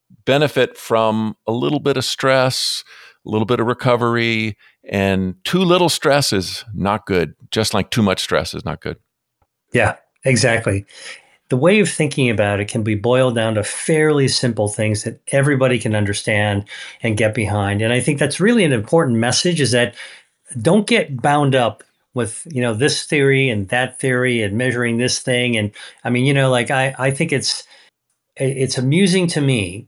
benefit from a little bit of stress, a little bit of recovery, and too little stress is not good, just like too much stress is not good. Yeah, exactly. The way of thinking about it can be boiled down to fairly simple things that everybody can understand and get behind. And I think that's really an important message, is that don't get bound up with, you know, this theory and that theory and measuring this thing. And I mean, you know, like I, I think it's it's amusing to me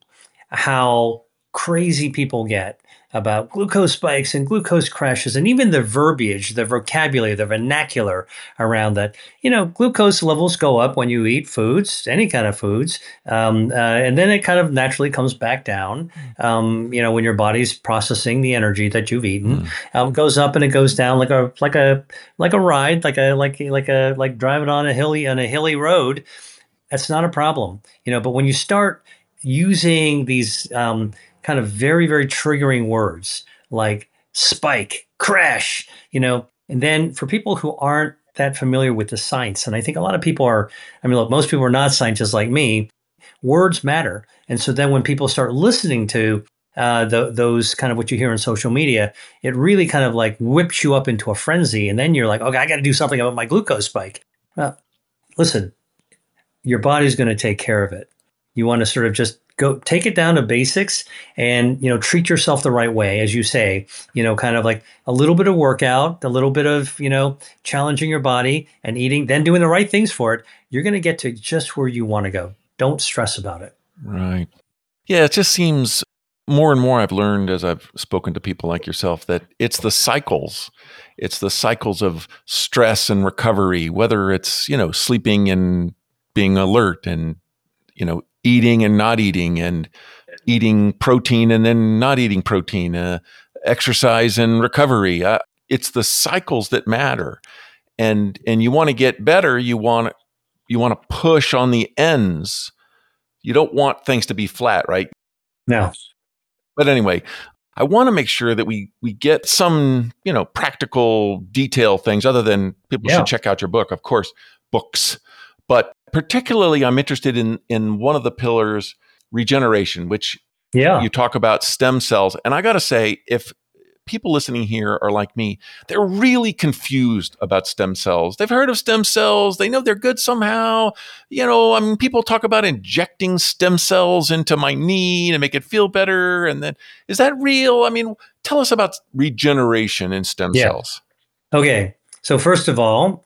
how crazy people get about glucose spikes and glucose crashes, and even the verbiage, the vocabulary, the vernacular around that. You know, glucose levels go up when you eat foods, any kind of foods, um, uh, and then it kind of naturally comes back down. Um, you know, when your body's processing the energy that you've eaten, mm. um, goes up and it goes down like a like a like a ride, like a like like a like driving on a hilly on a hilly road. That's not a problem, you know. But when you start using these um, kind of very, very triggering words like spike, crash, you know, and then for people who aren't that familiar with the science, and I think a lot of people are, I mean, look, most people are not scientists like me, words matter. And so then when people start listening to uh, the, those kind of what you hear on social media, it really kind of like whips you up into a frenzy. And then you're like, okay, I got to do something about my glucose spike. Well, listen, your body's going to take care of it. You want to sort of just go take it down to basics and, you know, treat yourself the right way, as you say, you know, kind of like a little bit of workout, a little bit of, you know, challenging your body and eating, then doing the right things for it. You're going to get to just where you want to go. Don't stress about it. Right. Yeah. It just seems more and more I've learned as I've spoken to people like yourself that it's the cycles. It's the cycles of stress and recovery, whether it's, you know, sleeping and being alert and, you know, eating and not eating, and eating protein and then not eating protein, uh, exercise and recovery. Uh, it's the cycles that matter. And and you want to get better, you want you want to push on the ends. You don't want things to be flat, right? No. But anyway, I want to make sure that we we get some, you know, practical detail things other than people yeah. should check out your book, of course, books. But particularly, I'm interested in in one of the pillars, regeneration, which yeah. you talk about stem cells. And I got to say, if people listening here are like me, they're really confused about stem cells. They've heard of stem cells. They know they're good somehow. You know, I mean, people talk about injecting stem cells into my knee to make it feel better. And then, is that real? I mean, tell us about regeneration in stem yeah. cells. Okay. So first of all,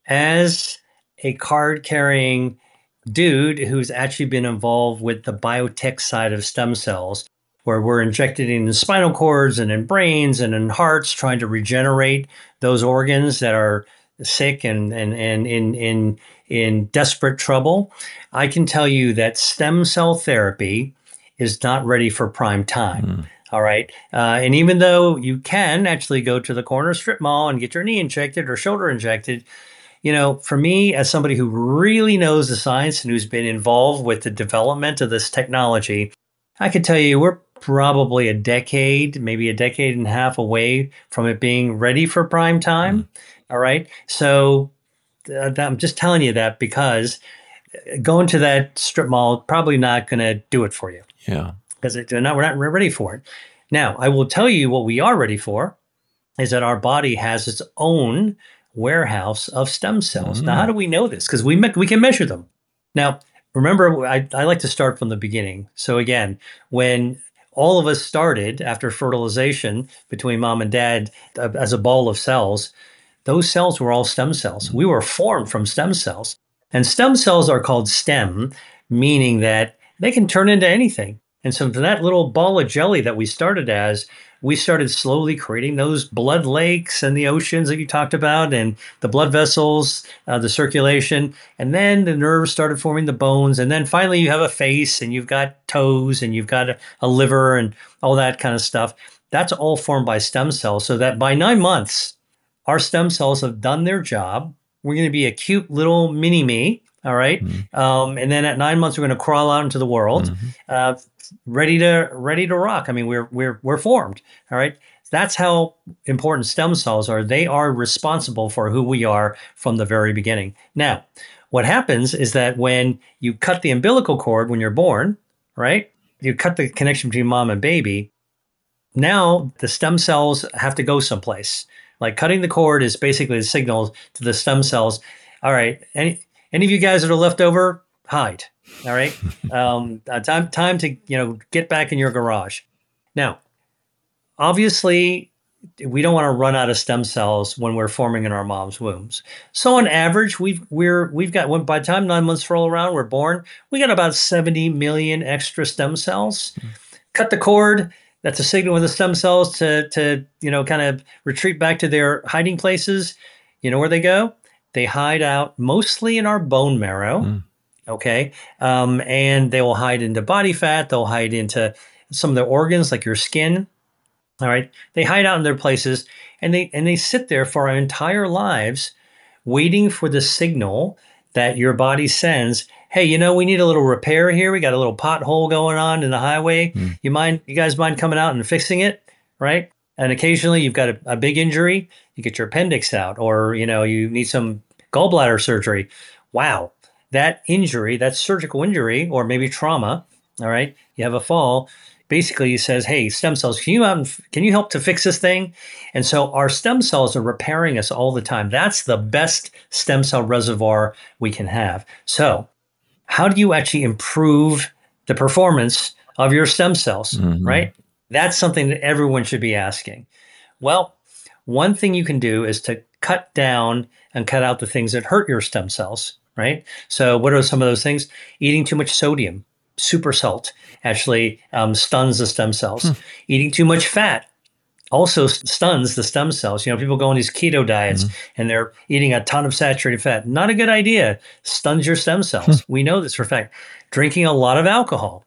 as a card-carrying dude who's actually been involved with the biotech side of stem cells, where we're injected in the spinal cords and in brains and in hearts, trying to regenerate those organs that are sick and and and in in in desperate trouble. I can tell you that stem cell therapy is not ready for prime time. Mm. All right. Uh, and even though you can actually go to the corner strip mall and get your knee injected or shoulder injected, you know, for me, as somebody who really knows the science and who's been involved with the development of this technology, I could tell you we're probably a decade, maybe a decade and a half away from it being ready for prime time. Mm-hmm. All right. So uh, I'm just telling you that because going to that strip mall probably not going to do it for you. Yeah. Because we're not ready for it. Now, I will tell you what we are ready for is that our body has its own warehouse of stem cells. Mm-hmm. Now, how do we know this? Because we me- we can measure them. Now, remember, I, I like to start from the beginning. So again, when all of us started after fertilization between mom and dad uh, as a ball of cells, those cells were all stem cells. We were formed from stem cells. And stem cells are called stem, meaning that they can turn into anything. And so that little ball of jelly that we started as, we started slowly creating those blood lakes and the oceans that you talked about and the blood vessels, uh, the circulation. And then the nerves started forming the bones. And then finally you have a face and you've got toes and you've got a, a liver and all that kind of stuff. That's all formed by stem cells. So that by nine months, our stem cells have done their job. We're going to be a cute little mini me. All right. Mm-hmm. Um, and then at nine months, we're going to crawl out into the world, mm-hmm. uh, ready to ready to rock. I mean, we're we're we're formed. All right. That's how important stem cells are. They are responsible for who we are from the very beginning. Now, what happens is that when you cut the umbilical cord when you're born, right, you cut the connection between mom and baby. Now the stem cells have to go someplace. Like cutting the cord is basically a signal to the stem cells. All right, any any of you guys that are left over, hide. All right, um, uh, time time to you know get back in your garage. Now, obviously, we don't want to run out of stem cells when we're forming in our mom's wombs. So on average, we've we're we've got when by the time nine months roll around, we're born, we got about seventy million extra stem cells. Mm-hmm. Cut the cord. That's a signal with the stem cells to, to, you know, kind of retreat back to their hiding places. You know where they go? They hide out mostly in our bone marrow. Mm. Okay. Um, and they will hide into body fat. They'll hide into some of their organs like your skin. All right. They hide out in their places and they, and they sit there for our entire lives waiting for the signal that your body sends. Hey, you know, we need a little repair here. We got a little pothole going on in the highway. Mm. You mind, you guys mind coming out and fixing it, right? And occasionally you've got a, a big injury. You get your appendix out, or, you know, you need some gallbladder surgery. Wow. That injury, that surgical injury, or maybe trauma, all right, you have a fall, basically says, hey, stem cells, can you out and, can you help to fix this thing? And so our stem cells are repairing us all the time. That's the best stem cell reservoir we can have. So how do you actually improve the performance of your stem cells, mm-hmm. right? That's something that everyone should be asking. Well, one thing you can do is to cut down and cut out the things that hurt your stem cells, right? So what are some of those things? Eating too much sodium, super salt, actually um, stuns the stem cells. Hmm. Eating too much fat also stuns the stem cells. You know, people go on these keto diets mm-hmm. and they're eating a ton of saturated fat. Not a good idea. Stuns your stem cells. We know this for a fact. Drinking a lot of alcohol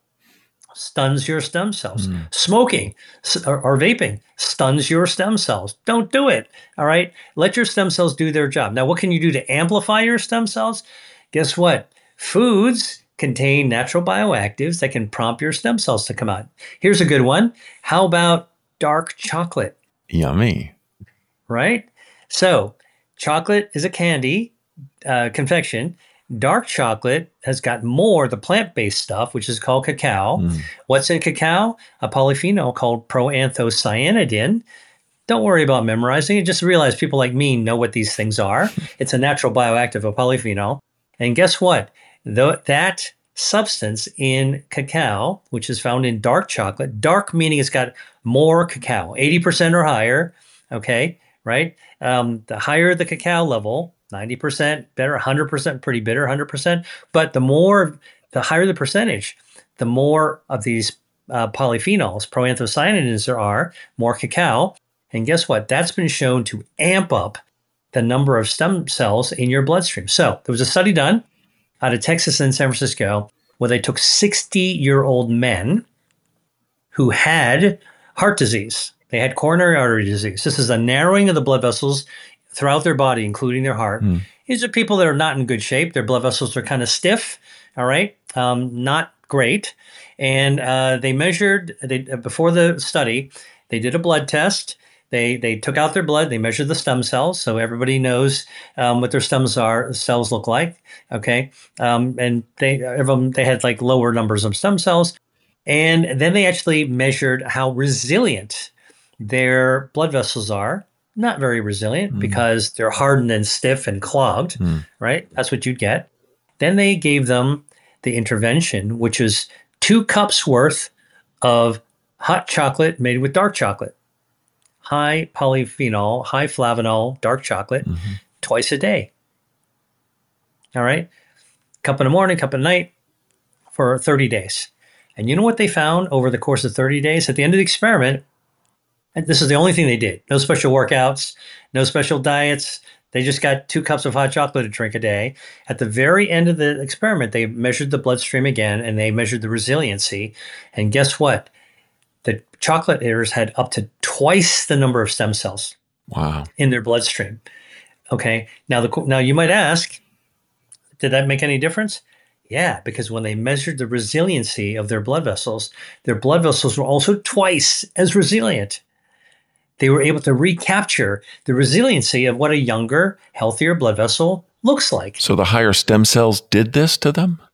stuns your stem cells. Mm-hmm. Smoking or, or vaping stuns your stem cells. Don't do it. All right. Let your stem cells do their job. Now, what can you do to amplify your stem cells? Guess what? Foods contain natural bioactives that can prompt your stem cells to come out. Here's a good one. How about dark chocolate? Yummy. Right? So chocolate is a candy uh, confection. Dark chocolate has got more the plant-based stuff, which is called cacao. Mm. What's in cacao? A polyphenol called proanthocyanidin. Don't worry about memorizing it. Just realize people like me know what these things are. It's a natural bioactive, a polyphenol. And guess what? The, that substance in cacao, which is found in dark chocolate, dark meaning it's got more cacao, eighty percent or higher, okay, right? Um, the higher the cacao level, ninety percent better, one hundred percent pretty bitter, one hundred percent. But the more, the higher the percentage, the more of these uh, polyphenols, proanthocyanidins there are, more cacao. And guess what? That's been shown to amp up the number of stem cells in your bloodstream. So there was a study done out of Texas and San Francisco where they took sixty-year-old men who had heart disease. They had coronary artery disease. This is a narrowing of the blood vessels throughout their body, including their heart. Mm. These are people that are not in good shape. Their blood vessels are kind of stiff, all right, um, not great. And uh, they measured, they, before the study, they did a blood test. They they took out their blood. They measured the stem cells, so everybody knows um, what their stem are, cells look like. Okay, um, and they everyone, they had like lower numbers of stem cells, and then they actually measured how resilient their blood vessels are. Not very resilient mm. because they're hardened and stiff and clogged. Mm. Right, that's what you'd get. Then they gave them the intervention, which was two cups worth of hot chocolate made with dark chocolate. High polyphenol, high flavanol, dark chocolate, mm-hmm. twice a day. All right? Cup in the morning, cup at night for thirty days. And you know what they found over the course of thirty days? At the end of the experiment, and this is the only thing they did. No special workouts, no special diets. They just got two cups of hot chocolate to drink a day. At the very end of the experiment, they measured the bloodstream again, and they measured the resiliency. And guess what? The chocolate eaters had up to twice the number of stem cells wow. in their bloodstream. Okay. Now, the now you might ask, did that make any difference? Yeah, because when they measured the resiliency of their blood vessels, their blood vessels were also twice as resilient. They were able to recapture the resiliency of what a younger, healthier blood vessel looks like. So the higher stem cells did this to them? Yep.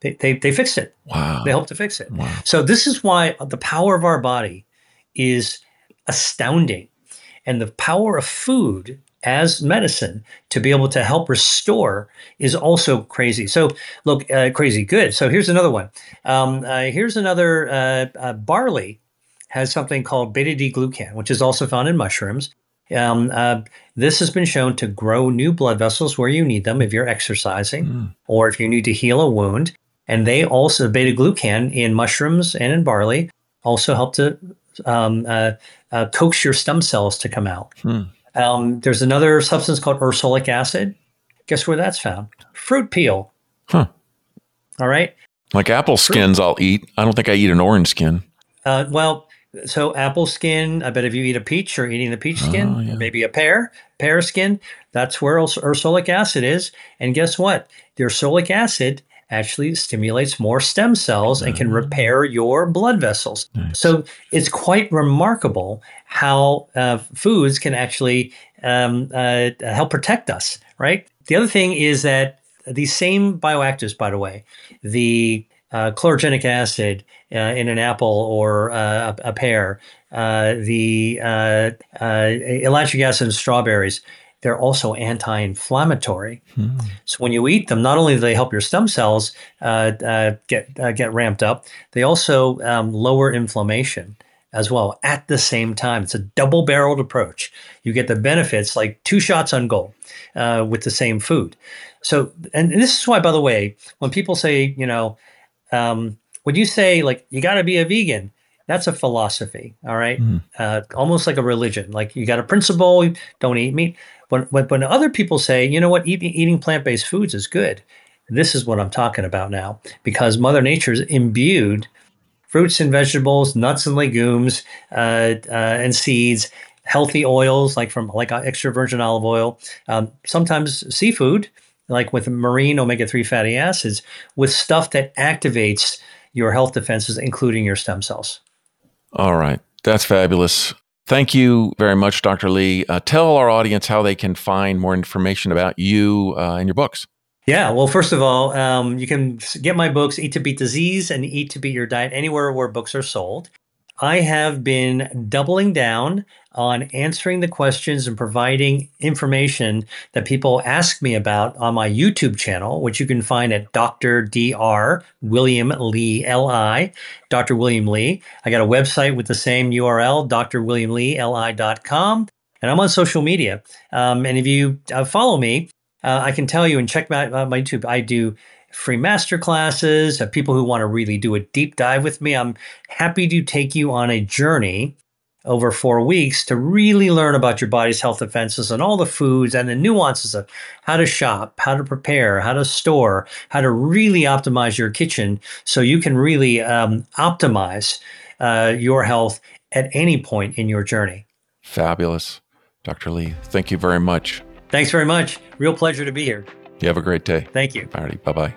They, they, they fixed it. Wow. They helped to fix it. Wow. So this is why the power of our body is astounding. And the power of food as medicine to be able to help restore is also crazy. So look, uh, crazy good. So here's another one. Um, uh, here's another, uh, uh, barley has something called beta-D-glucan, which is also found in mushrooms. Um, uh, this has been shown to grow new blood vessels where you need them if you're exercising mm. or if you need to heal a wound. And they also, beta-glucan in mushrooms and in barley also help to um, uh, uh, coax your stem cells to come out. Mm. Um, there's another substance called ursolic acid. Guess where that's found? Fruit peel. Huh. All right. Like apple skins Fruit. I'll eat. I don't think I eat an orange skin. Uh, well, so apple skin, I bet if you eat a peach, you're eating the peach skin, oh, yeah. or maybe a pear, pear skin, that's where urs- ursolic acid is. And guess what? The ursolic acid actually stimulates more stem cells and can repair your blood vessels. Nice. So it's quite remarkable how uh, foods can actually um, uh, help protect us, right? The other thing is that these same bioactives, by the way, the uh, chlorogenic acid uh, in an apple or uh, a, a pear, uh, the uh, uh, ellagic acid in strawberries, they're also anti-inflammatory. Hmm. So when you eat them, not only do they help your stem cells uh, uh, get uh, get ramped up, they also um, lower inflammation as well at the same time. It's a double-barreled approach. You get the benefits like two shots on goal uh, with the same food. So, and this is why, by the way, when people say, you know, um, when you say like you got to be a vegan, that's a philosophy, all right? Mm. Uh, almost like a religion. Like you got a principle, don't eat meat. When, when, when other people say, you know what, eating, eating plant-based foods is good, this is what I'm talking about now. Because Mother Nature's imbued fruits and vegetables, nuts and legumes, uh, uh, and seeds, healthy oils like from like extra virgin olive oil, um, sometimes seafood, like with marine omega three fatty acids, with stuff that activates your health defenses, including your stem cells. All right. That's fabulous. Thank you very much, Doctor Lee. Uh, tell our audience how they can find more information about you uh, and your books. Yeah. Well, first of all, um, you can get my books, Eat to Beat Disease and Eat to Beat Your Diet, anywhere where books are sold. I have been doubling down on answering the questions and providing information that people ask me about on my YouTube channel, which you can find at Doctor Doctor William Lee, L I, Doctor William Lee. I got a website with the same U R L, D R william lee l i dot com, and I'm on social media. Um, and if you uh, follow me, uh, I can tell you and check my, uh, my YouTube, I do free master classes, uh, people who want to really do a deep dive with me. I'm happy to take you on a journey over four weeks to really learn about your body's health defenses and all the foods and the nuances of how to shop, how to prepare, how to store, how to really optimize your kitchen so you can really um, optimize uh, your health at any point in your journey. Fabulous. Doctor Lee, thank you very much. Thanks very much. Real pleasure to be here. You have a great day. Thank you. All right. Bye-bye.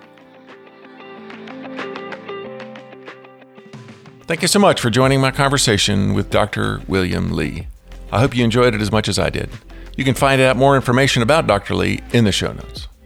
Thank you so much for joining my conversation with Doctor William Lee. I hope you enjoyed it as much as I did. You can find out more information about Doctor Lee in the show notes.